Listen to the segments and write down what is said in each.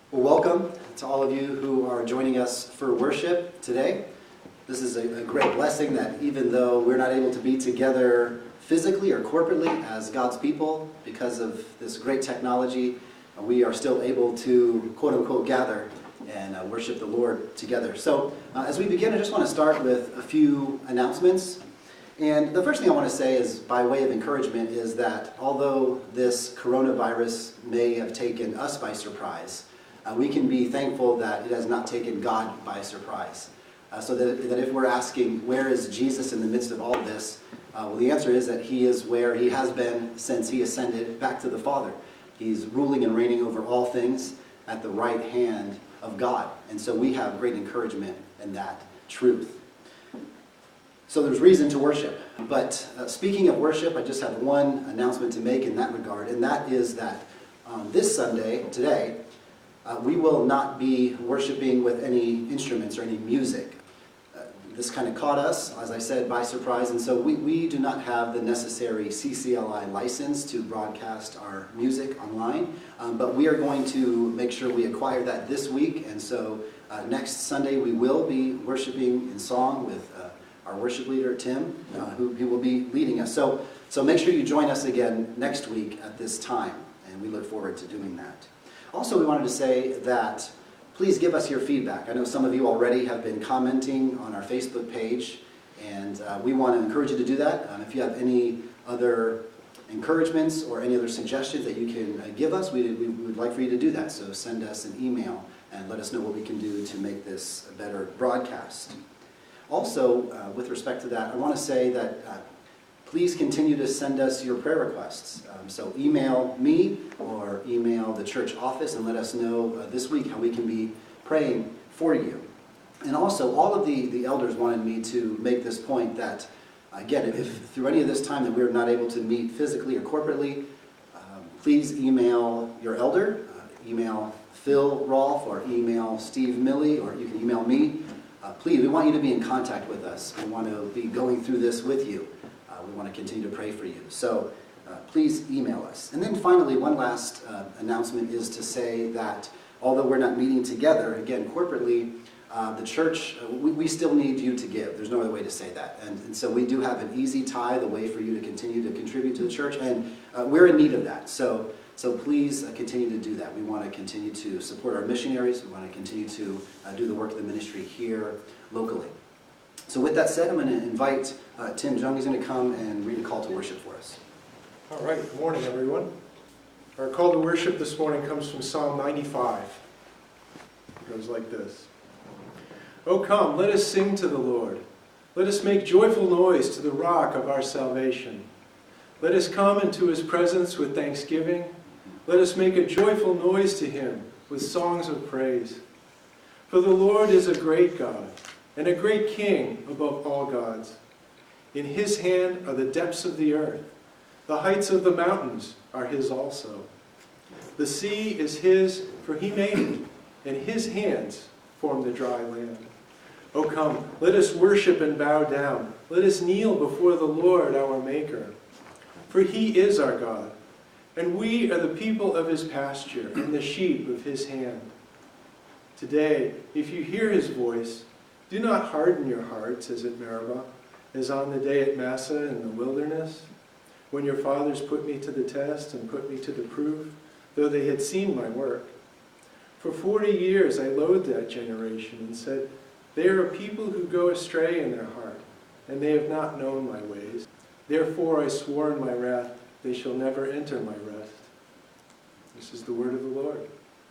Well, welcome to all of you who are joining us for worship today. This is a great blessing that even though we're not able to be together physically or corporately as God's people, because of this great technology, we are still able to, quote-unquote, gather and worship the Lord together. So as we begin, I just want to start with a few announcements. And the first thing I want to say is, by way of encouragement, is that although this coronavirus may have taken us by surprise, we can be thankful that it has not taken God by surprise. So that if we're asking, where is Jesus in the midst of all of this? Well, the answer is that he is where he has been since he ascended back to the Father. He's ruling and reigning over all things at the right hand of God. And so we have great encouragement in that truth. So there's reason to worship. But speaking of worship, I just have one announcement to make in that regard, and that is that this Sunday, today, we will not be worshiping with any instruments or any music. This kind of caught us, as I said, by surprise, and so we do not have the necessary CCLI license to broadcast our music online, but we are going to make sure we acquire that this week, and so next Sunday we will be worshiping in song with our worship leader, Tim, who will be leading us. So make sure you join us again next week at this time, and we look forward to doing that. Also, we wanted to say that please give us your feedback. I know some of you already have been commenting on our Facebook page, and we want to encourage you to do that. If you have any other encouragements or any other suggestions that you can give us, we would like for you to do that. So send us an email and let us know what we can do to make this a better broadcast. Also, with respect to that, I want to say that please continue to send us your prayer requests. So email me or email the church office and let us know this week how we can be praying for you. And also, all of the elders wanted me to make this point that, again, if through any of this time that we're not able to meet physically or corporately, please email your elder, email Phil Rolfe or email Steve Milley, or you can email me. Please, we want you to be in contact with us. We want to be going through this with you. We want to continue to pray for you. So please email us. And then finally, one last announcement is to say that although we're not meeting together, again, corporately, the church, we still need you to give. There's no other way to say that. And so we do have an easy tithe, a way for you to continue to contribute to the church, and we're in need of that. So please continue to do that. We want to continue to support our missionaries. We want to continue to do the work of the ministry here locally. So with that said, I'm going to invite Tim Jung. He's going to come and read a call to worship for us. All right, good morning, everyone. Our call to worship this morning comes from Psalm 95. It goes like this. "O come, let us sing to the Lord. Let us make joyful noise to the rock of our salvation. Let us come into his presence with thanksgiving. Let us make a joyful noise to him with songs of praise. For the Lord is a great God and a great King above all gods. In his hand are the depths of the earth. The heights of the mountains are his also. The sea is his, for he made it, and his hands formed the dry land. O come, let us worship and bow down. Let us kneel before the Lord our Maker. For he is our God, and we are the people of his pasture and the sheep of his hand. Today, if you hear his voice, do not harden your hearts as at Meribah, as on the day at Massah in the wilderness, when your fathers put me to the test and put me to the proof, though they had seen my work. For 40 years I loathed that generation and said, they are a people who go astray in their heart, and they have not known my ways. Therefore I swore in my wrath, they shall never enter my rest." This is the word of the Lord.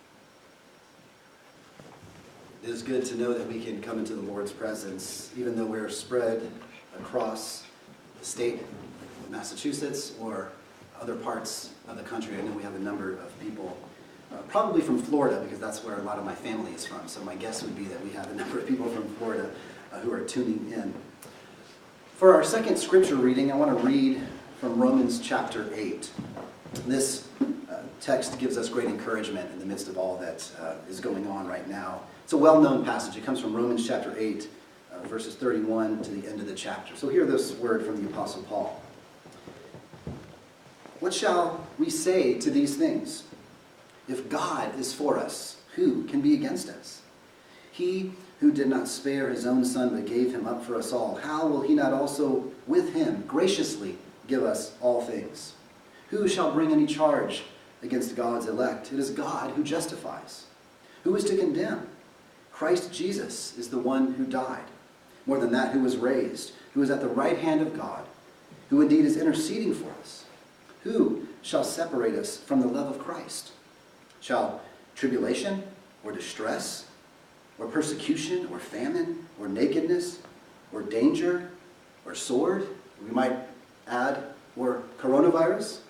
It is good to know that we can come into the Lord's presence, even though we're spread across the state of Massachusetts or other parts of the country. I know we have a number of people, probably from Florida, because that's where a lot of my family is from. So my guess would be that we have a number of people from Florida who are tuning in. For our second scripture reading, I want to read from Romans chapter 8. This text gives us great encouragement in the midst of all that is going on right now. It's a well-known passage. It comes from Romans chapter 8, verses 31 to the end of the chapter. So hear this word from the Apostle Paul. "What shall we say to these things? If God is for us, who can be against us? He who did not spare his own Son, but gave him up for us all, how will he not also with him graciously give us all things? Who shall bring any charge against God's elect? It is God who justifies. Who is to condemn? Christ Jesus is the one who died. More than that, who was raised, who is at the right hand of God, who indeed is interceding for us. Who shall separate us from the love of Christ? Shall tribulation or distress or persecution or famine or nakedness or danger or sword, we might add, or coronavirus?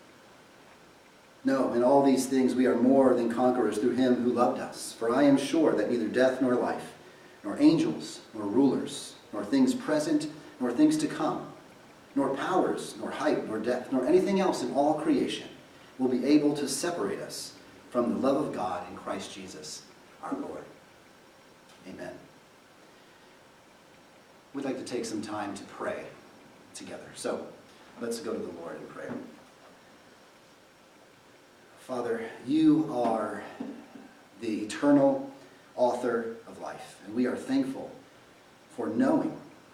No, in all these things we are more than conquerors through him who loved us. For I am sure that neither death nor life, nor angels, nor rulers, nor things present, nor things to come, nor powers, nor height, nor depth, nor anything else in all creation will be able to separate us from the love of God in Christ Jesus our Lord. Amen. We'd like to take some time to pray together. So let's go to the Lord in prayer. Father, you are the eternal author of life, and we are thankful for knowing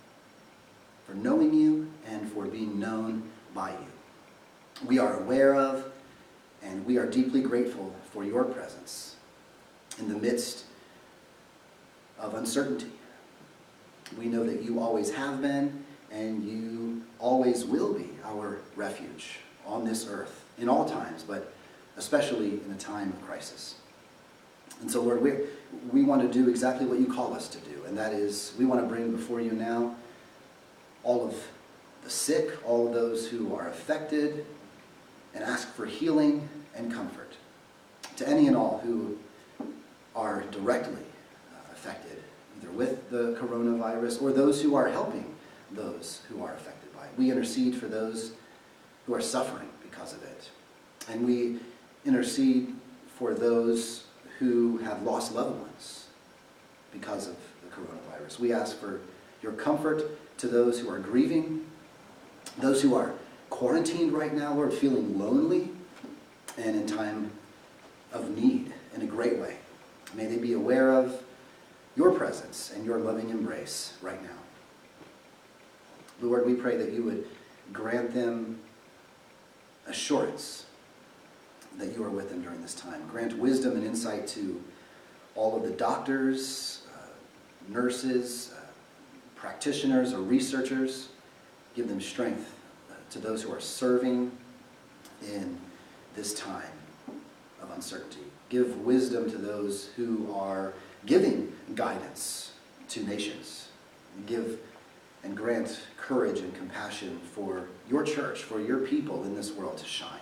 you and for being known by you. We are aware of and we are deeply grateful for your presence in the midst of uncertainty. We know that you always have been and you always will be our refuge on this earth in all times, but especially in a time of crisis. And so, Lord, we want to do exactly what you call us to do, and that is we want to bring before you now all of the sick, all of those who are affected, and ask for healing and comfort to any and all who are directly affected, either with the coronavirus or those who are helping those who are affected by it. We intercede for those who are suffering because of it. And we intercede for those who have lost loved ones because of the coronavirus. We ask for your comfort to those who are grieving, those who are quarantined right now, Lord, feeling lonely and in time of need in a great way. May they be aware of your presence and your loving embrace right now. Lord, we pray that you would grant them assurance that you are with them during this time. Grant wisdom and insight to all of the doctors, nurses, practitioners, or researchers. Give them strength to those who are serving in this time of uncertainty. Give wisdom to those who are giving guidance to nations. Give and grant courage and compassion for your church, for your people in this world to shine.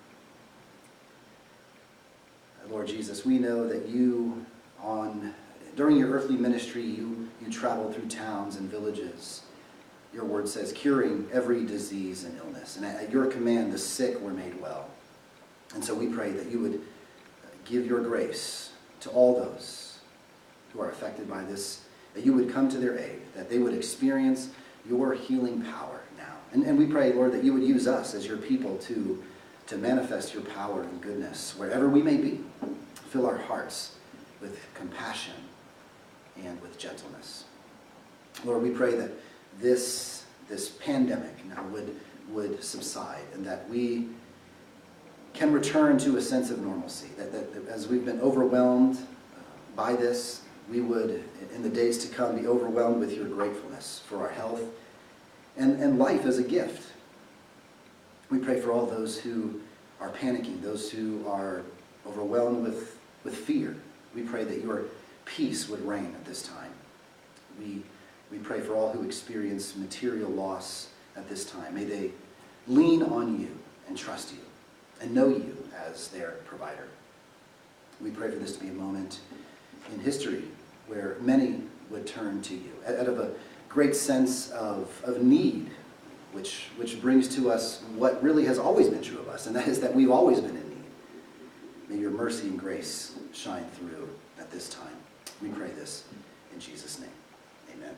Lord Jesus, we know that you, during your earthly ministry, you traveled through towns and villages. Your word says, curing every disease and illness. And at your command, the sick were made well. And so we pray that you would give your grace to all those who are affected by this, that you would come to their aid, that they would experience your healing power now. And we pray, Lord, that you would use us as your people to manifest your power and goodness wherever we may be. Fill our hearts with compassion and with gentleness. Lord, we pray that this pandemic now would subside and that we can return to a sense of normalcy, that as we've been overwhelmed by this, we would, in the days to come, be overwhelmed with your gratefulness for our health and life as a gift. We pray for all those who are panicking, those who are overwhelmed with fear. We pray that your peace would reign at this time. We pray for all who experience material loss at this time. May they lean on you and trust you and know you as their provider. We pray for this to be a moment in history where many would turn to you out of a great sense of need, which brings to us what really has always been true of us, and that is that we've always been in need. May your mercy and grace shine through at this time. We pray this in Jesus' name. Amen.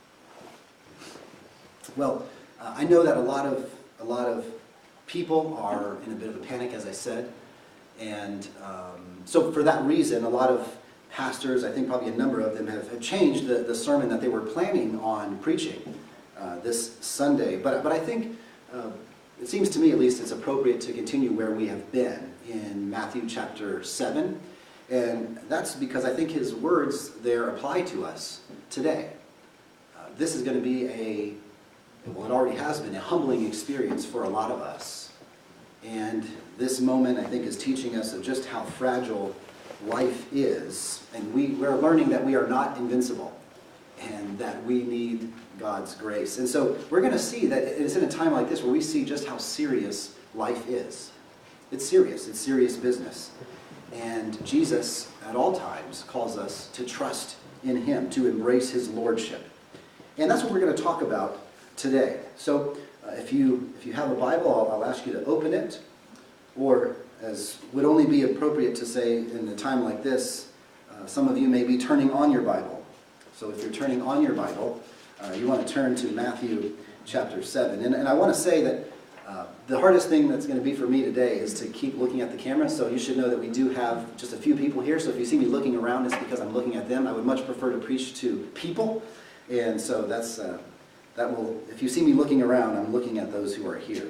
Well, I know that a lot of people are in a bit of a panic, as I said, And so for that reason, a lot of pastors, I think probably a number of them, have changed the sermon that they were planning on preaching this Sunday. But I think, it seems to me at least, it's appropriate to continue where we have been in Matthew chapter 7. And that's because I think his words there apply to us today. This is going to be well, it already has been, a humbling experience for a lot of us. And this moment, I think, is teaching us of just how fragile life is. And we're learning that we are not invincible and that we need God's grace. And so we're going to see that it's in a time like this where we see just how serious life is. It's serious business. And Jesus, at all times, calls us to trust in him, to embrace his lordship. And that's what we're going to talk about today. So if you have a Bible, I'll ask you to open it, or as would only be appropriate to say in a time like this, some of you may be turning on your Bible. So if you're turning on your Bible, you want to turn to Matthew chapter 7. And I want to say that the hardest thing that's going to be for me today is to keep looking at the camera. So you should know that we do have just a few people here. So if you see me looking around, it's because I'm looking at them. I would much prefer to preach to people. And so if you see me looking around, I'm looking at those who are here.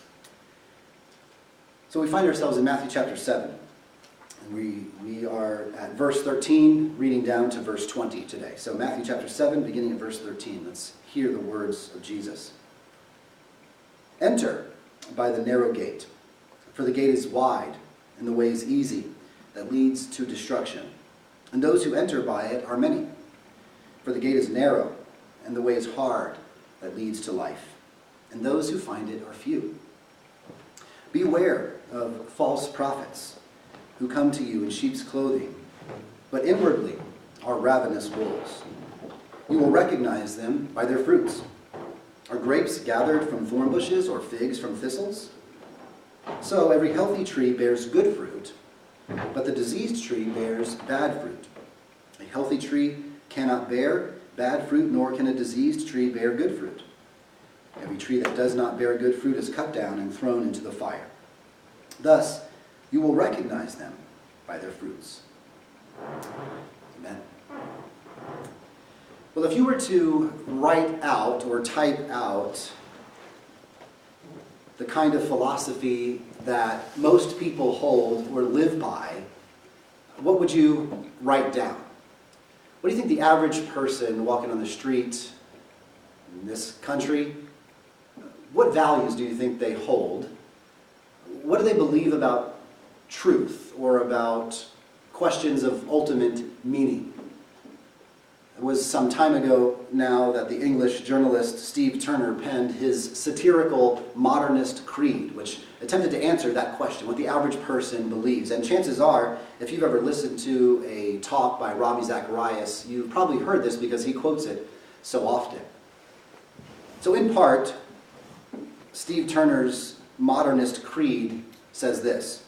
So we find ourselves in Matthew chapter 7. And we are at verse 13, reading down to verse 20 today. So Matthew chapter 7, beginning at verse 13. Let's hear the words of Jesus. Enter by the narrow gate, for the gate is wide, and the way is easy, that leads to destruction. And those who enter by it are many. For the gate is narrow, and the way is hard, that leads to life. And those who find it are few. Beware of false prophets, who come to you in sheep's clothing, but inwardly are ravenous wolves. You will recognize them by their fruits. Are grapes gathered from thorn bushes or figs from thistles? So every healthy tree bears good fruit, but the diseased tree bears bad fruit. A healthy tree cannot bear bad fruit, nor can a diseased tree bear good fruit. Every tree that does not bear good fruit is cut down and thrown into the fire. Thus, you will recognize them by their fruits. Amen. Well, if you were to write out or type out the kind of philosophy that most people hold or live by, what would you write down? What do you think the average person walking on the street in this country, what values do you think they hold? What do they believe about truth or about questions of ultimate meaning? It was some time ago now that the English journalist Steve Turner penned his satirical modernist creed, which attempted to answer that question, what the average person believes. And chances are, if you've ever listened to a talk by Ravi Zacharias, you've probably heard this because he quotes it so often. So in part, Steve Turner's modernist creed says this: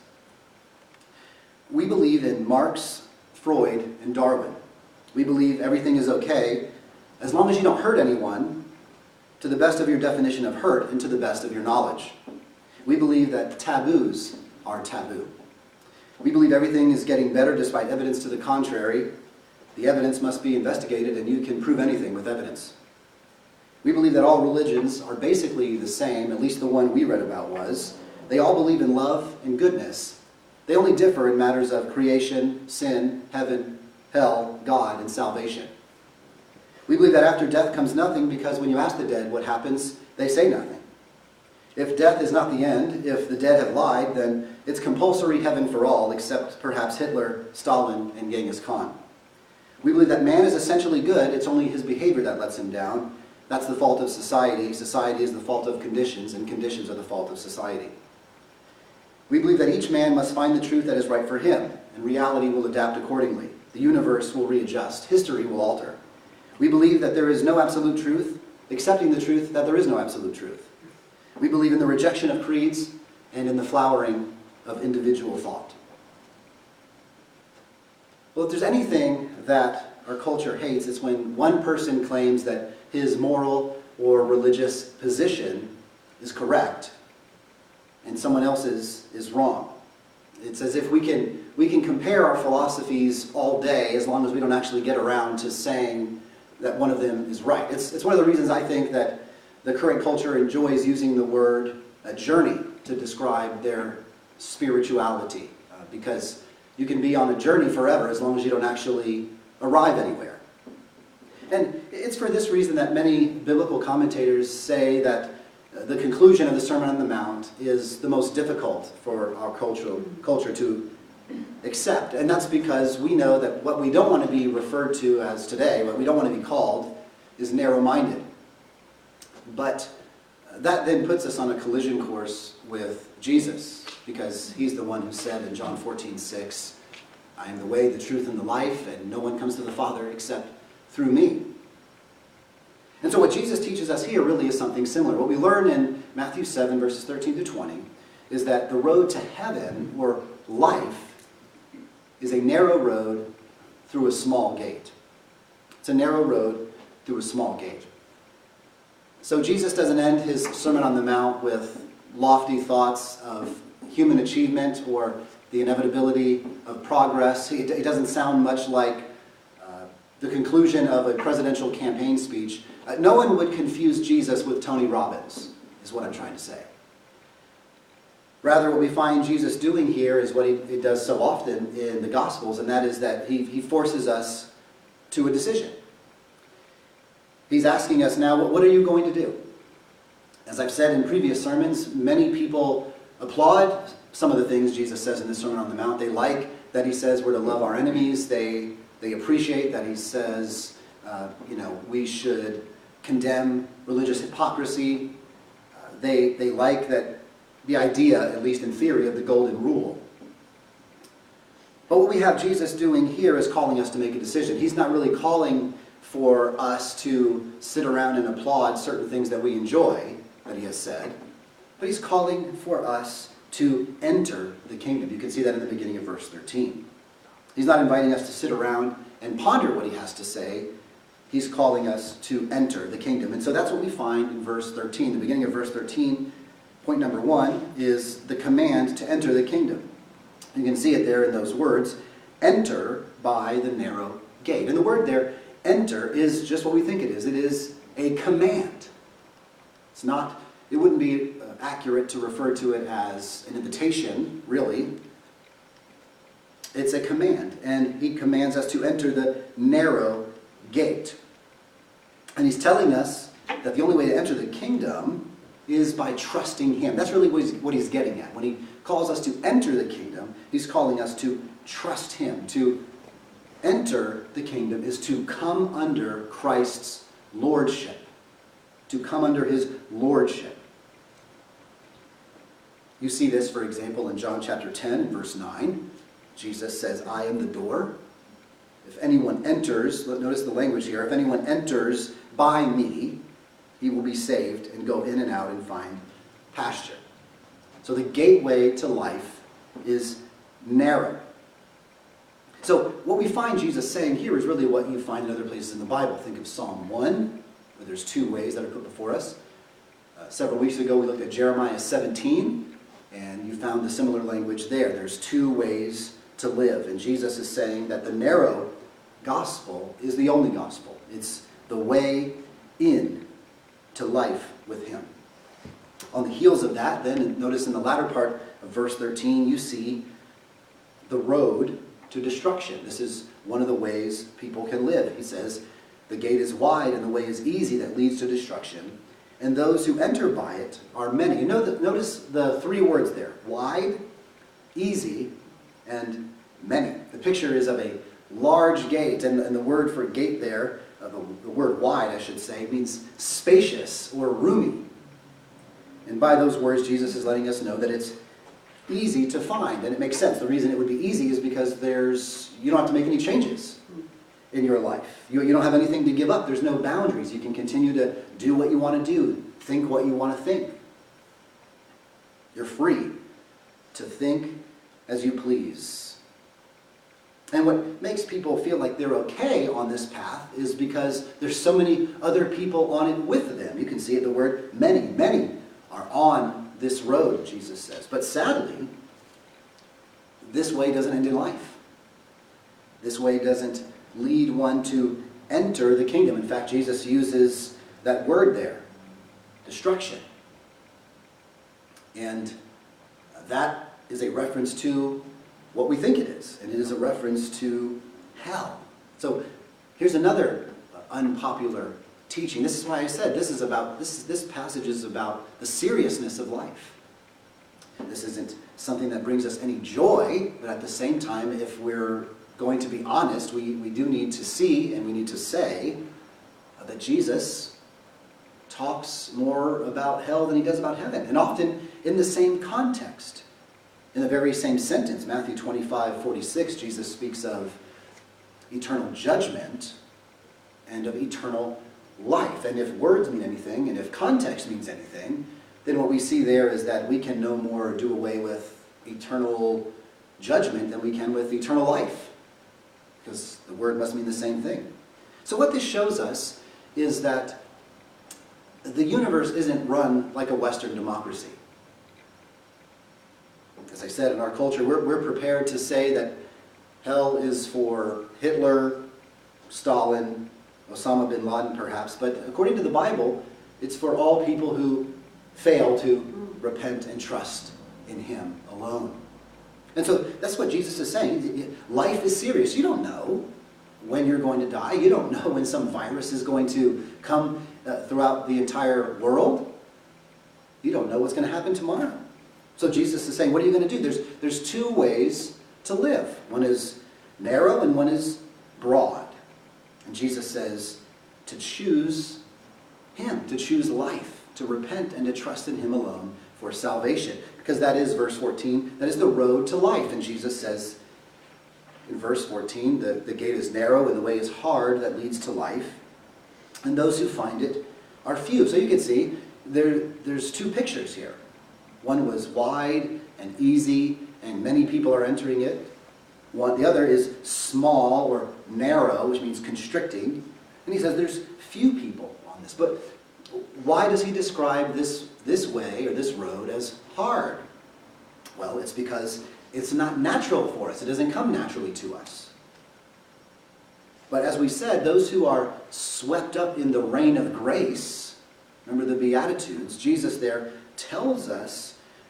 we believe in Marx, Freud, and Darwin. We believe everything is okay as long as you don't hurt anyone, to the best of your definition of hurt and to the best of your knowledge. We believe that taboos are taboo. We believe everything is getting better despite evidence to the contrary. The evidence must be investigated, and you can prove anything with evidence. We believe that all religions are basically the same, at least the one we read about was. They all believe in love and goodness. They only differ in matters of creation, sin, heaven, hell, God, and salvation. We believe that after death comes nothing, because when you ask the dead what happens, they say nothing. If death is not the end, if the dead have lied, then it's compulsory heaven for all, except perhaps Hitler, Stalin, and Genghis Khan. We believe that man is essentially good, it's only his behavior that lets him down. That's the fault of society. Society is the fault of conditions, and conditions are the fault of society. We believe that each man must find the truth that is right for him, and reality will adapt accordingly. The universe will readjust. History will alter. We believe that there is no absolute truth, accepting the truth that there is no absolute truth. We believe in the rejection of creeds and in the flowering of individual thought. Well, if there's anything that our culture hates, it's when one person claims that his moral or religious position is correct and someone else's is wrong. It's as if we can compare our philosophies all day as long as we don't actually get around to saying that one of them is right. It's one of the reasons I think that the current culture enjoys using the word journey to describe their spirituality, because you can be on a journey forever as long as you don't actually arrive anywhere. And it's for this reason that many biblical commentators say that the conclusion of the Sermon on the Mount is the most difficult for our culture to accept. And that's because we know that what we don't want to be referred to as today, what we don't want to be called, is narrow-minded. But that then puts us on a collision course with Jesus, because he's the one who said in John 14:6, I am the way, the truth, and the life, and no one comes to the Father except through me. And so what Jesus teaches us here really is something similar. What we learn in Matthew 7, verses 13 to 20, is that the road to heaven, or life, is a narrow road through a small gate. It's a narrow road through a small gate. So Jesus doesn't end his Sermon on the Mount with lofty thoughts of human achievement or the inevitability of progress. It doesn't sound much like the conclusion of a presidential campaign speech. No one would confuse Jesus with Tony Robbins, is what I'm trying to say. Rather, what we find Jesus doing here is what he does so often in the Gospels, and that is that he forces us to a decision. He's asking us now, what are you going to do? As I've said in previous sermons, many people applaud some of the things Jesus says in the Sermon on the Mount. They like that he says we're to love our enemies. They appreciate that he says, we should condemn religious hypocrisy. They like that the idea, at least in theory, of the golden rule. But what we have Jesus doing here is calling us to make a decision. He's not really calling for us to sit around and applaud certain things that we enjoy, that he has said, but he's calling for us to enter the kingdom. You can see that in the beginning of verse 13. He's not inviting us to sit around and ponder what he has to say. He's calling us to enter the kingdom. And so that's what we find in verse 13. The beginning of verse 13, point number 1, is the command to enter the kingdom. You can see it there in those words, enter by the narrow gate. And the word there, enter, is just what we think it is. It is a command. It wouldn't be accurate to refer to it as an invitation, really. It's a command, and he commands us to enter the narrow gate. And he's telling us that the only way to enter the kingdom is by trusting him. That's really what he's getting at. When he calls us to enter the kingdom, he's calling us to trust him. To enter the kingdom is to come under Christ's lordship. To come under his lordship. You see this, for example, in John chapter 10 and verse 9. Jesus says, I am the door. If anyone enters, notice the language here, if anyone enters by me, he will be saved and go in and out and find pasture. So the gateway to life is narrow. So what we find Jesus saying here is really what you find in other places in the Bible. Think of Psalm 1, where there's two ways that are put before us. Several weeks ago we looked at Jeremiah 17, and you found the similar language there. There's two ways to live. And Jesus is saying that the narrow gospel is the only gospel. It's the way in to life with him. On the heels of that, then, notice in the latter part of verse 13, you see the road to destruction. This is one of the ways people can live. He says, the gate is wide and the way is easy that leads to destruction, and those who enter by it are many. Notice the three words there: wide, easy, and many. The picture is of a large gate, and the word for gate there, the word wide, I should say, means spacious or roomy. And by those words, Jesus is letting us know that it's easy to find, and it makes sense. The reason it would be easy is because you don't have to make any changes in your life. You don't have anything to give up. There's no boundaries. You can continue to do what you want to do, think what you want to think. You're free to think as you please. And what makes people feel like they're okay on this path is because there's so many other people on it with them. You can see it, the word many. Many are on this road, Jesus says. But sadly, this way doesn't end in life. This way doesn't lead one to enter the kingdom. In fact, Jesus uses that word there, destruction. And that is a reference to what we think it is, and it is a reference to hell. So here's another unpopular teaching. This is why I said this passage is about the seriousness of life. This isn't something that brings us any joy, but at the same time, if we're going to be honest, we do need to see and we need to say that Jesus talks more about hell than he does about heaven, and often in the same context. In the very same sentence, Matthew 25:46, Jesus speaks of eternal judgment and of eternal life. And if words mean anything, and if context means anything, then what we see there is that we can no more do away with eternal judgment than we can with eternal life, because the word must mean the same thing. So what this shows us is that the universe isn't run like a Western democracy. As I said, in our culture, we're prepared to say that hell is for Hitler, Stalin, Osama bin Laden perhaps, but according to the Bible, it's for all people who fail to repent and trust in him alone. And so that's what Jesus is saying. Life is serious. You don't know when you're going to die. You don't know when some virus is going to come throughout the entire world. You don't know what's going to happen tomorrow. So Jesus is saying, what are you going to do? There's two ways to live. One is narrow and one is broad. And Jesus says to choose him, to choose life, to repent and to trust in him alone for salvation. Because that is, verse 14, that is the road to life. And Jesus says in verse 14, the gate is narrow and the way is hard that leads to life. And those who find it are few. So you can see there's two pictures here. One was wide and easy, and many people are entering it. The other is small or narrow, which means constricting. And he says there's few people on this. But why does he describe this way or this road as hard? Well, it's because it's not natural for us. It doesn't come naturally to us. But as we said, those who are swept up in the reign of grace, remember the Beatitudes, Jesus there tells us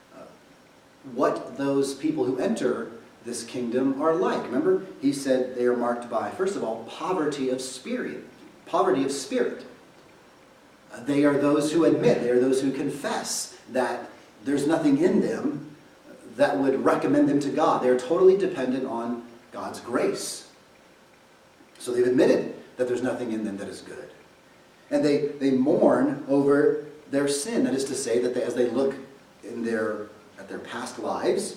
what those people who enter this kingdom are like. Remember, he said they are marked by, first of all, poverty of spirit. Poverty of spirit. They are those who admit, they are those who confess that there's nothing in them that would recommend them to God. They are totally dependent on God's grace. So they've admitted that there's nothing in them that is good. And they mourn over their sin. That is to say that as they look at their past lives,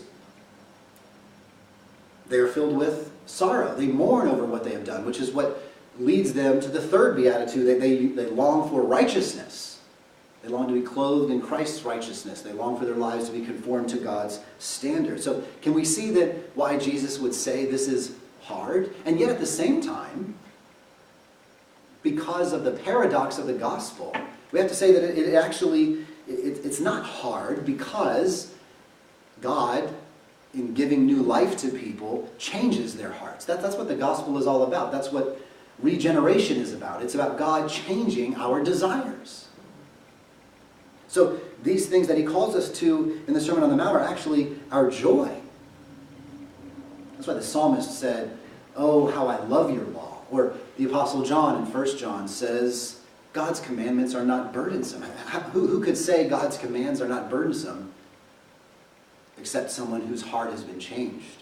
they are filled with sorrow. They mourn over what they have done, which is what leads them to the third beatitude. They long for righteousness. They long to be clothed in Christ's righteousness. They long for their lives to be conformed to God's standard. So can we see that why Jesus would say this is hard? And yet at the same time, because of the paradox of the gospel, we have to say that it's not hard, because God, in giving new life to people, changes their hearts. That's what the gospel is all about. That's what regeneration is about. It's about God changing our desires. So these things that he calls us to in the Sermon on the Mount are actually our joy. That's why the psalmist said, "Oh, how I love your law." Or the Apostle John in 1 John says, God's commandments are not burdensome. Who could say God's commands are not burdensome except someone whose heart has been changed?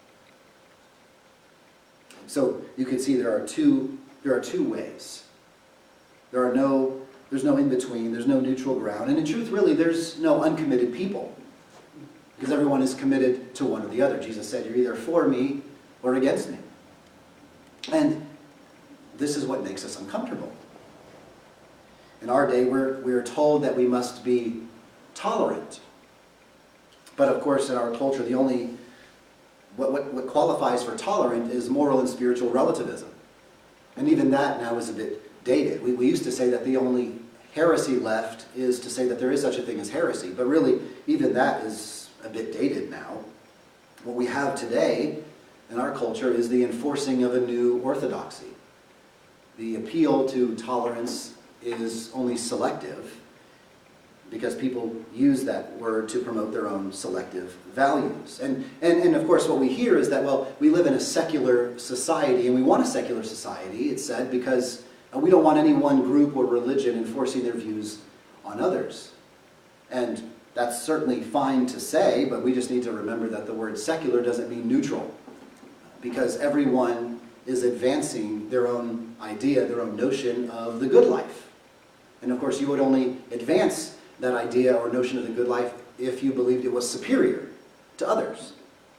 So you can see there are two ways. There's no in-between, there's no neutral ground. And in truth, really, there's no uncommitted people, because everyone is committed to one or the other. Jesus said, you're either for me or against me. And this is what makes us uncomfortable. In our day, we're told that we must be tolerant. But of course, in our culture, what qualifies for tolerant is moral and spiritual relativism. And even that now is a bit dated. We used to say that the only heresy left is to say that there is such a thing as heresy. But really, even that is a bit dated now. What we have today in our culture is the enforcing of a new orthodoxy. The appeal to tolerance is only selective because people use that word to promote their own selective values. And of course what we hear is that, well, we live in a secular society, and we want a secular society, it's said, because we don't want any one group or religion enforcing their views on others. And that's certainly fine to say, but we just need to remember that the word secular doesn't mean neutral, because everyone is advancing their own idea, their own notion of the good life. And of course you would only advance that idea or notion of the good life if you believed it was superior to others.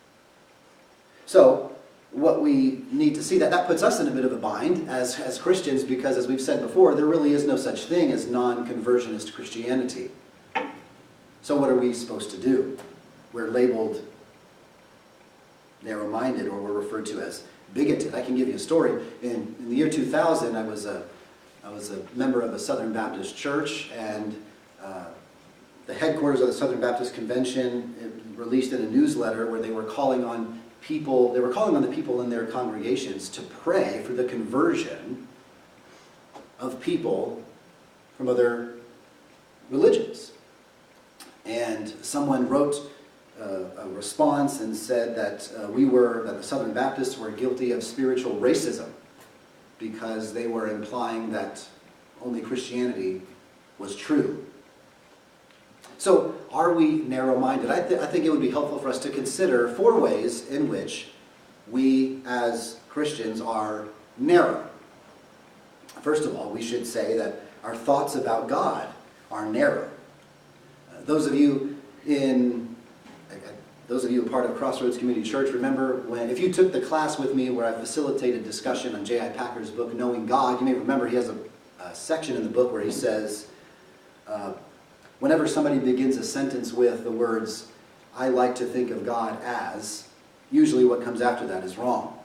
So what we need to see, that puts us in a bit of a bind as Christians, because as we've said before, there really is no such thing as non-conversionist Christianity. So what are we supposed to do? We're labeled narrow-minded, or we're referred to as bigoted. I can give you a story. In the year 2000, I was a member of a Southern Baptist church, and the headquarters of the Southern Baptist Convention released in a newsletter where they were calling on the people in their congregations to pray for the conversion of people from other religions. And someone wrote a response and said that that the Southern Baptists were guilty of spiritual racism because they were implying that only Christianity was true. So, are we narrow-minded? I think it would be helpful for us to consider 4 ways in which we as Christians are narrow. First of all, we should say that our thoughts about God are narrow. Those of you a part of Crossroads Community Church, remember if you took the class with me where I facilitated discussion on J.I. Packer's book, Knowing God, you may remember he has a section in the book where he says, whenever somebody begins a sentence with the words, "I like to think of God as," usually what comes after that is wrong.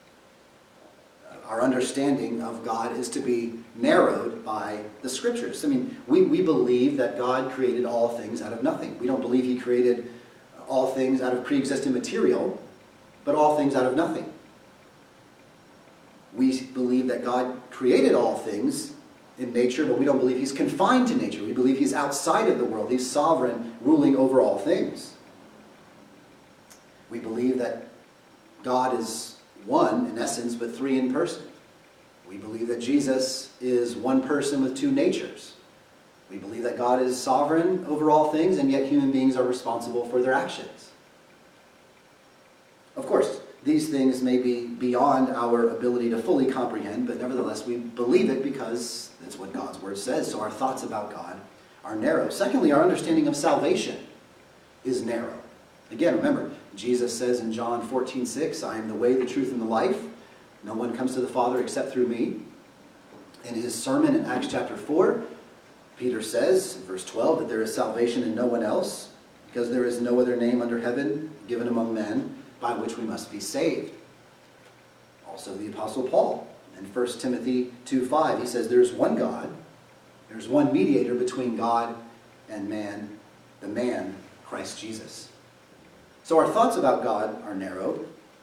Our understanding of God is to be narrowed by the Scriptures. I mean, we believe that God created all things out of nothing. We don't believe He created all things out of pre-existing material, but all things out of nothing. We believe that God created all things in nature, but we don't believe He's confined to nature. We believe He's outside of the world. He's sovereign, ruling over all things. We believe that God is one in essence, but 3 in person. We believe that Jesus is one person with 2 natures. We believe that God is sovereign over all things, and yet human beings are responsible for their actions. Of course, these things may be beyond our ability to fully comprehend, but nevertheless we believe it because that's what God's Word says. So our thoughts about God are narrow. Secondly, our understanding of salvation is narrow. Again, remember, Jesus says in John 14:6, "I am the way, the truth, and the life. No one comes to the Father except through me." In his sermon in Acts chapter 4, Peter says, in verse 12, that there is salvation in no one else, because there is no other name under heaven given among men by which we must be saved. Also the Apostle Paul, in 1 Timothy 2:5, he says, "There's one God, there's one mediator between God and man, the man, Christ Jesus." So our thoughts about God are narrow.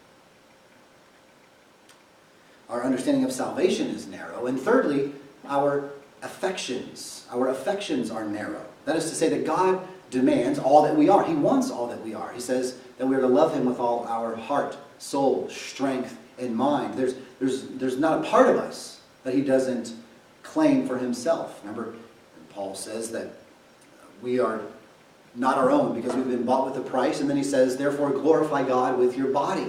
Our understanding of salvation is narrow. And thirdly, our affections are narrow. That is to say that God demands all that we are. He wants all that we are. He says that we are to love Him with all our heart, soul, strength, and mind. There's not a part of us that He doesn't claim for Himself. Remember, Paul says that we are not our own because we've been bought with a price. And then he says, therefore glorify God with your body.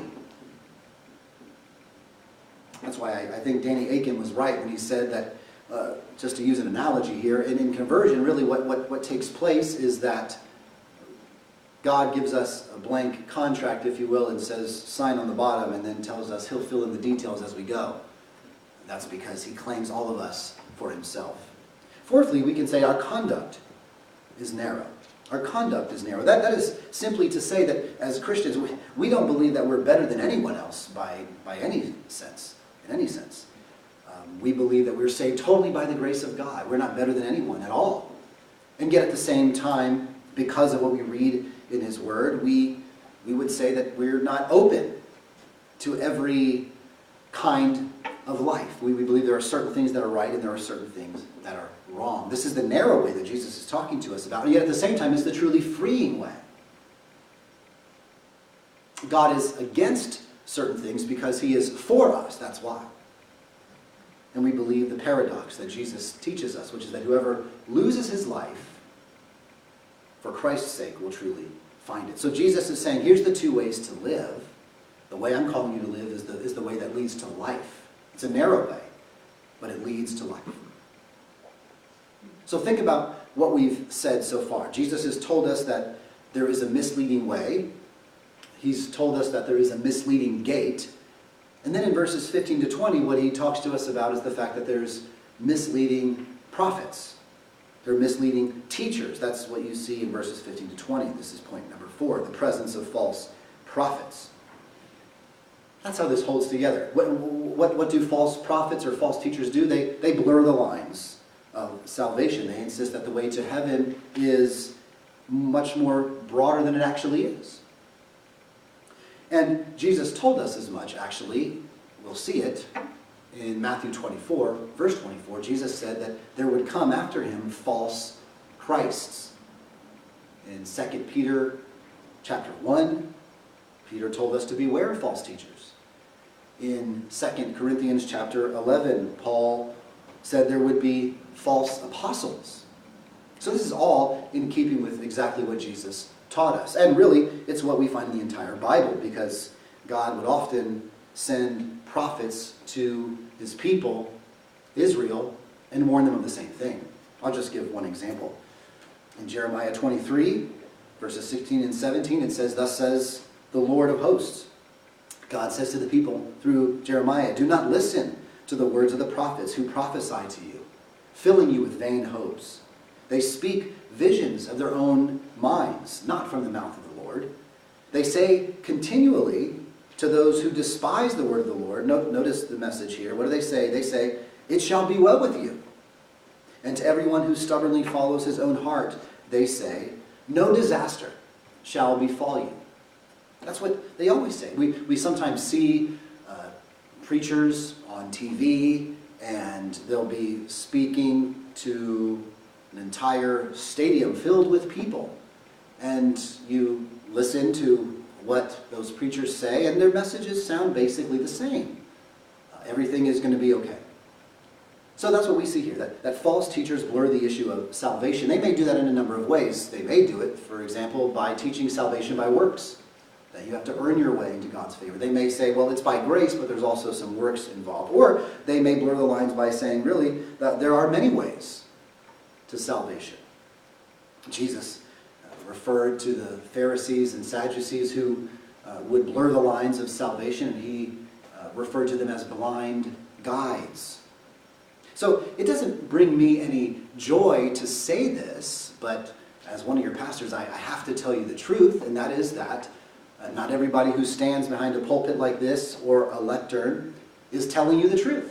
That's why I think Danny Akin was right when he said that, just to use an analogy here, in conversion, really what takes place is that God gives us a blank contract, if you will, and says, sign on the bottom, and then tells us He'll fill in the details as we go. That's because He claims all of us for Himself. Fourthly, we can say our conduct is narrow. Our conduct is narrow. That is simply to say that as Christians, we don't believe that we're better than anyone else by any sense. In any sense. We believe that we're saved totally by the grace of God. We're not better than anyone at all. And yet at the same time, because of what we read in His Word, we We would say that we're not open to every kind of life. We believe there are certain things that are right and there are certain things that are wrong. This is the narrow way that Jesus is talking to us about, and yet at the same time, it's the truly freeing way. God is against certain things because he is for us. That's why. And we believe the paradox that Jesus teaches us, which is that whoever loses his life for Christ's sake will truly find it. So Jesus is saying, here's the two ways to live. The way I'm calling you to live is the way that leads to life. It's a narrow way, but it leads to life. So think about what we've said so far. Jesus has told us that there is a misleading way. He's told us that there is a misleading gate. And then in verses 15 to 20, what he talks to us about is the fact that there's misleading prophets. There are misleading teachers. That's what you see in verses 15 to 20. This is point number 4, the presence of false prophets. That's how this holds together. What do false prophets or false teachers do? They blur the lines of salvation. They insist that the way to heaven is much more broader than it actually is. And Jesus told us as much, actually. We'll see it in Matthew 24, verse 24. Jesus said that there would come after him false Christs. In 2 Peter chapter 1, Peter told us to beware of false teachers. In 2 Corinthians chapter 11, Paul said there would be false apostles. So this is all in keeping with exactly what Jesus taught us. And really, it's what we find in the entire Bible, because God would often send prophets to his people, Israel, and warn them of the same thing. I'll just give one example. In Jeremiah 23, verses 16 and 17, it says, "Thus says the Lord of hosts." God says to the people through Jeremiah, "Do not listen to the words of the prophets who prophesy to you, filling you with vain hopes. They speak visions of their own minds, not from the mouth of the Lord. They say continually to those who despise the word of the Lord," notice the message here. What do they say? They say, "It shall be well with you." And to everyone who stubbornly follows his own heart, they say, "No disaster shall befall you." That's what they always say. We sometimes see preachers on TV, and they'll be speaking to an entire stadium filled with people. And you listen to what those preachers say, and their messages sound basically the same. Everything is going to be okay. So that's what we see here, that false teachers blur the issue of salvation. They may do that in a number of ways. They may do it, for example, by teaching salvation by works, that you have to earn your way into God's favor. They may say, well, it's by grace, but there's also some works involved. Or they may blur the lines by saying, really, that there are many ways to salvation. Jesus referred to the Pharisees and Sadducees who would blur the lines of salvation, and he referred to them as blind guides. So it doesn't bring me any joy to say this, but as one of your pastors, I have to tell you the truth, and that is that not everybody who stands behind a pulpit like this or a lectern is telling you the truth.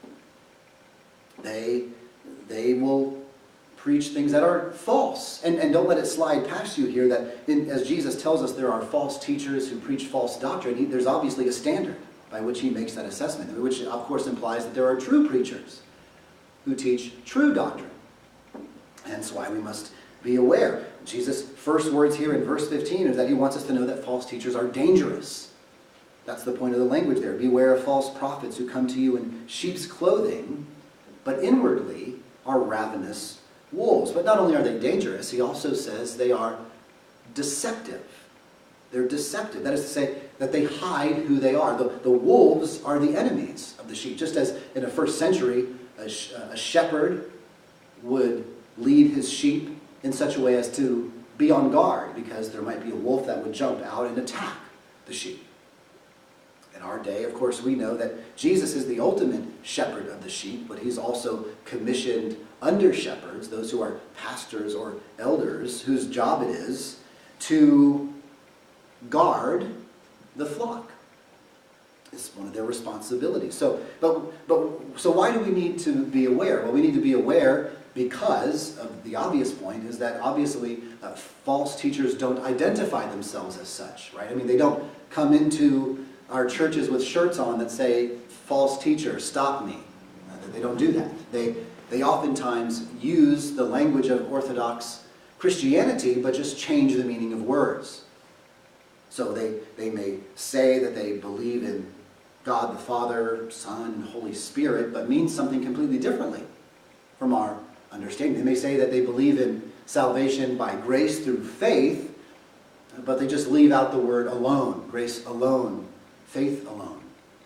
They will preach things that are false. And don't let it slide past you here that as Jesus tells us there are false teachers who preach false doctrine, there's obviously a standard by which he makes that assessment, which of course implies that there are true preachers who teach true doctrine. Hence why we must be aware. Jesus' first words here in verse 15 is that he wants us to know that false teachers are dangerous. That's the point of the language there. Beware of false prophets who come to you in sheep's clothing, but inwardly are ravenous wolves. But not only are they dangerous, he also says they are deceptive. They're deceptive. That is to say that they hide who they are. The wolves are the enemies of the sheep. Just as in the first century, a shepherd would lead his sheep in such a way as to be on guard, because there might be a wolf that would jump out and attack the sheep. In our day, of course, we know that Jesus is the ultimate shepherd of the sheep, but he's also commissioned under shepherds, those who are pastors or elders, whose job it is to guard the flock. It's one of their responsibilities. So why do we need to be aware? Well, we need to be aware because of the obvious point is that obviously false teachers don't identify themselves as such, right? I mean, they don't come into our churches with shirts on that say, false teacher, stop me. They don't do that. They oftentimes use the language of Orthodox Christianity, but just change the meaning of words. So they may say that they believe in God the Father, Son, and Holy Spirit, but mean something completely differently from our understanding. They may say that they believe in salvation by grace through faith, but they just leave out the word alone, grace alone, faith alone.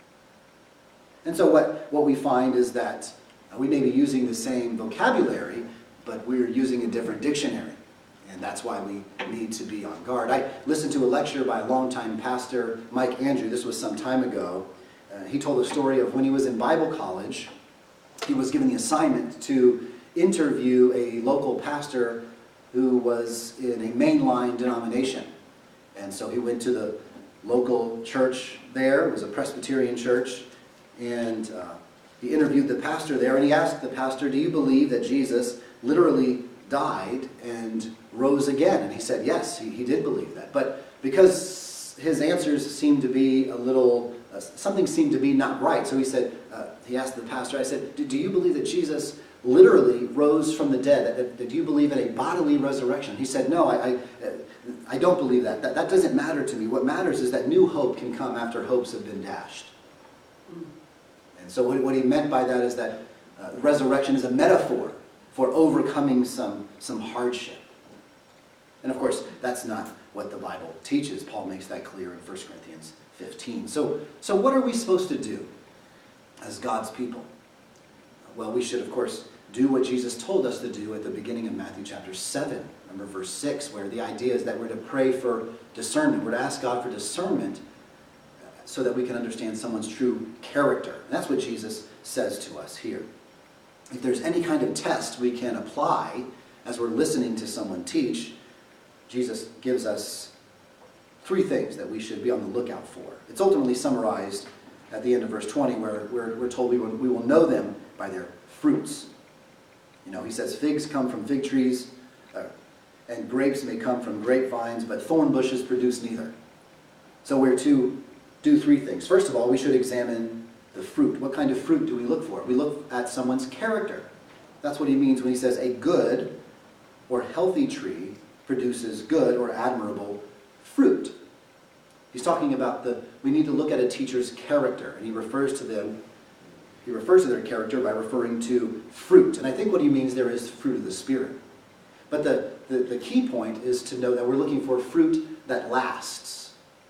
And so what we find is that we may be using the same vocabulary, but we're using a different dictionary. And that's why we need to be on guard. I listened to a lecture by a longtime pastor, Mike Andrew. This was some time ago. He told the story of when he was in Bible college, he was given the assignment to interview a local pastor who was in a mainline denomination. And so he went to the local church there. It was a Presbyterian church. And he interviewed the pastor there, and he asked the pastor, do you believe that Jesus literally died and rose again? And he said, yes, he did believe that. But because his answers seemed to be a little, something seemed to be not right. So he said, he asked the pastor, I said, do you believe that Jesus literally rose from the dead? Do you believe in a bodily resurrection? He said, no, I don't believe that. That doesn't matter to me. What matters is that new hope can come after hopes have been dashed. And so what he meant by that is that resurrection is a metaphor for overcoming some hardship. And of course, that's not what the Bible teaches. Paul makes that clear in 1 Corinthians 15. So what are we supposed to do as God's people? Well, we should, of course, do what Jesus told us to do at the beginning of Matthew chapter 7. Remember verse 6, where the idea is that we're to pray for discernment. We're to ask God for discernment so that we can understand someone's true character. And that's what Jesus says to us here. If there's any kind of test we can apply as we're listening to someone teach, Jesus gives us 3 things that we should be on the lookout for. It's ultimately summarized at the end of verse 20, where we're told we will know them by their fruits. You know, he says, figs come from fig trees, and grapes may come from grapevines, but thorn bushes produce neither. So we're to do 3 things. First of all, we should examine the fruit. What kind of fruit do we look for? We look at someone's character. That's what he means when he says a good or healthy tree produces good or admirable fruit. He's talking about we need to look at a teacher's character, and he refers to their character by referring to fruit. And I think what he means there is fruit of the Spirit. But the key point is to know that we're looking for fruit that lasts.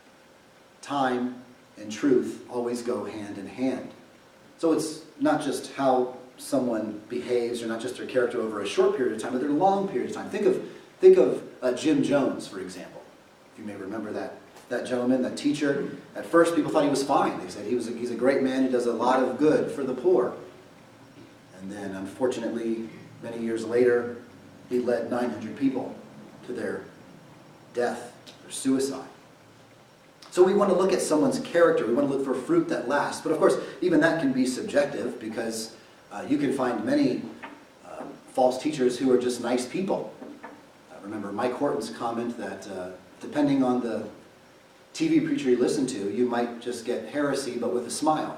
Time and truth always go hand in hand. So it's not just how someone behaves, or not just their character over a short period of time, but their long period of time. Think of Jim Jones, for example. If you may remember that gentleman, that teacher. At first, people thought he was fine. They said he's a great man who does a lot of good for the poor. And then, unfortunately, many years later, he led 900 people to their death or suicide. So we want to look at someone's character. We want to look for fruit that lasts. But of course, even that can be subjective, because you can find many false teachers who are just nice people. Remember Mike Horton's comment that depending on the TV preacher you listen to, you might just get heresy, but with a smile.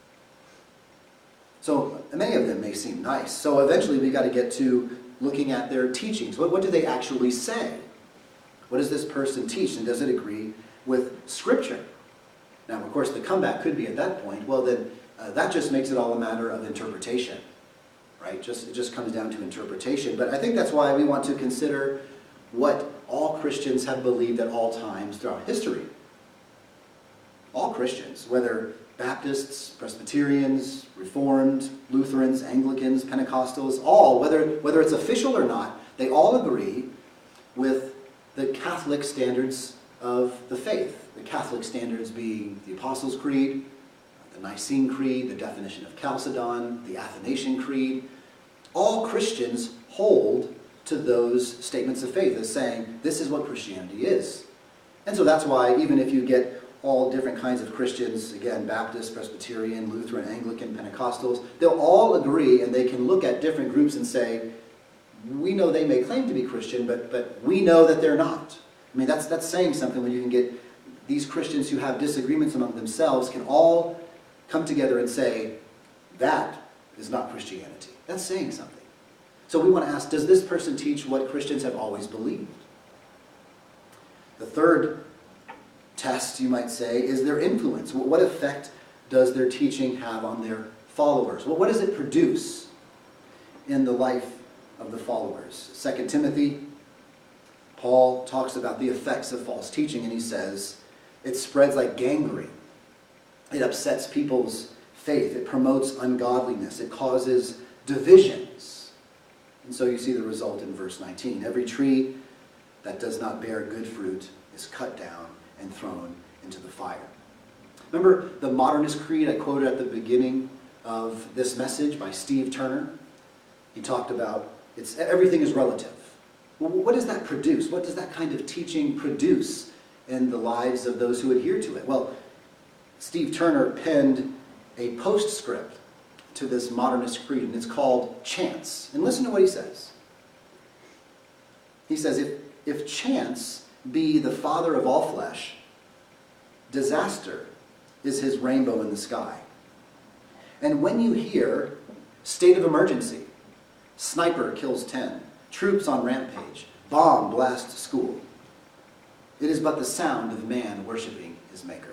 So many of them may seem nice. So eventually we got to get to looking at their teachings. What do they actually say? What does this person teach, and does it agree with Scripture? Now, of course, the comeback could be at that point, well then, that just makes it all a matter of interpretation, right? It just comes down to interpretation. But I think that's why we want to consider what all Christians have believed at all times throughout history. All Christians, whether Baptists, Presbyterians, Reformed, Lutherans, Anglicans, Pentecostals, all, whether it's official or not, they all agree with the Catholic standards of the faith. The Catholic standards being the Apostles' Creed, the Nicene Creed, the definition of Chalcedon, the Athanasian Creed. All Christians hold to those statements of faith as saying, this is what Christianity is. And so that's why, even if you get all different kinds of Christians, again, Baptist, Presbyterian, Lutheran, Anglican, Pentecostals, they'll all agree, and they can look at different groups and say, we know they may claim to be Christian, but we know that they're not. I mean, that's saying something when you can get these Christians who have disagreements among themselves can all come together and say, that is not Christianity. That's saying something. So we want to ask, does this person teach what Christians have always believed? The third test, you might say, is their influence. What effect does their teaching have on their followers? Well, what does it produce in the life of the followers? 2 Timothy, Paul talks about the effects of false teaching, and he says, it spreads like gangrene. It upsets people's faith. It promotes ungodliness. It causes divisions. And so you see the result in verse 19. Every tree that does not bear good fruit is cut down and thrown into the fire. Remember the modernist creed I quoted at the beginning of this message by Steve Turner? He talked about everything is relative. Well, what does that produce? What does that kind of teaching produce in the lives of those who adhere to it? Well, Steve Turner penned a postscript to this modernist creed, and it's called Chance. And listen to what he says. He says, if chance be the father of all flesh, disaster is his rainbow in the sky. And when you hear state of emergency, sniper kills 10, troops on rampage, bomb blasts school, it is but the sound of man worshiping his maker.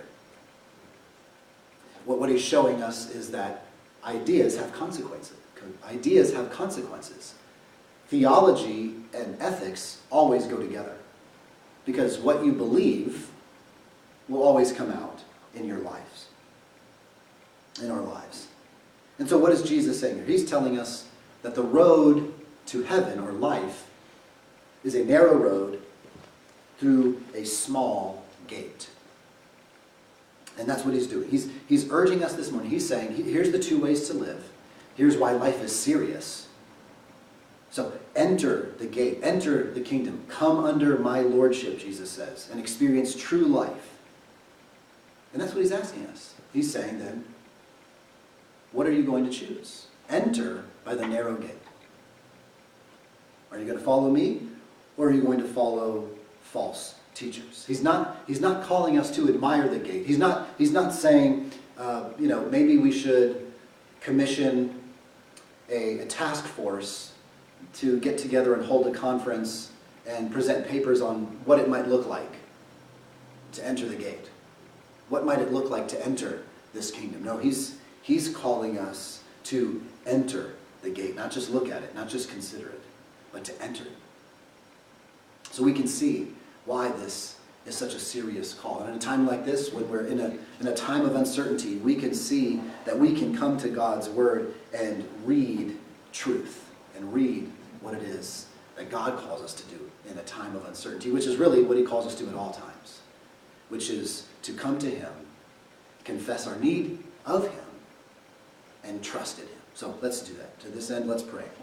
What he's showing us is that ideas have consequences. Ideas have consequences. Theology and ethics always go together, because what you believe will always come out in your lives, in our lives. And so what is Jesus saying here? He's telling us that the road to heaven or life is a narrow road through a small gate. And that's what he's doing. He's urging us this morning. He's saying, here's the two ways to live. Here's why life is serious. So enter the gate, enter the kingdom. Come under my lordship, Jesus says, and experience true life. And that's what he's asking us. He's saying then, what are you going to choose? Enter by the narrow gate. Are you going to follow me, or are you going to follow false teachers? He's not calling us to admire the gate. He's not saying, maybe we should commission a task force to get together and hold a conference and present papers on what it might look like to enter the gate. What might it look like to enter this kingdom? No, he's calling us to enter the gate, not just look at it, not just consider it, but to enter it. So we can see why this is such a serious call. And in a time like this, when we're in a time of uncertainty, we can see that we can come to God's word and read truth and read what it is that God calls us to do in a time of uncertainty, which is really what he calls us to at all times, which is to come to him, confess our need of him, and trust in him. So let's do that. To this end, let's pray.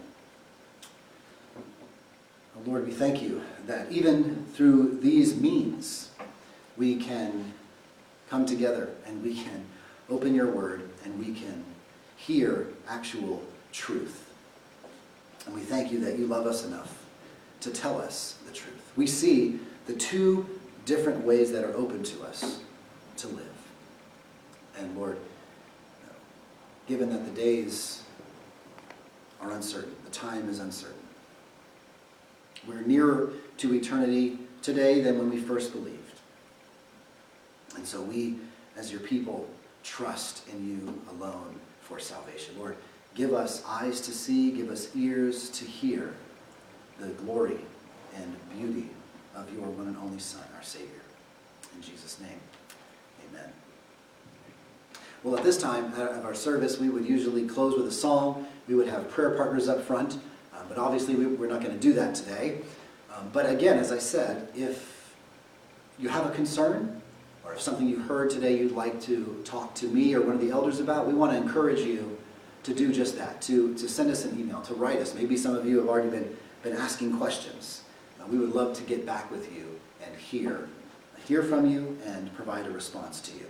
Oh, Lord, we thank you that even through these means, we can come together and we can open your word and we can hear actual truth. And we thank you that you love us enough to tell us the truth. We see the two different ways that are open to us to live. And Lord, given that the days are uncertain, the time is uncertain, we're nearer to eternity today than when we first believed. And so we, as your people, trust in you alone for salvation. Lord, give us eyes to see, give us ears to hear the glory and beauty of your one and only Son, our Savior. In Jesus' name, amen. Well, at this time of our service, we would usually close with a song. We would have prayer partners up front. But obviously, we're not going to do that today. But again, as I said, if you have a concern, or if something you heard today you'd like to talk to me or one of the elders about, we want to encourage you to do just that, to send us an email, to write us. Maybe some of you have already been asking questions. We would love to get back with you and hear from you and provide a response to you.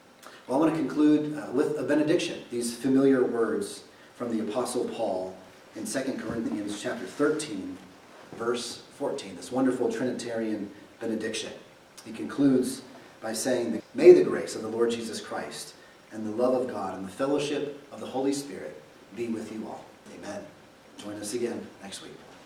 Well, I want to conclude with a benediction, these familiar words from the Apostle Paul in 2 Corinthians chapter 13, verse 14, this wonderful Trinitarian benediction. He concludes by saying, "May the grace of the Lord Jesus Christ and the love of God and the fellowship of the Holy Spirit be with you all." Amen. Join us again next week.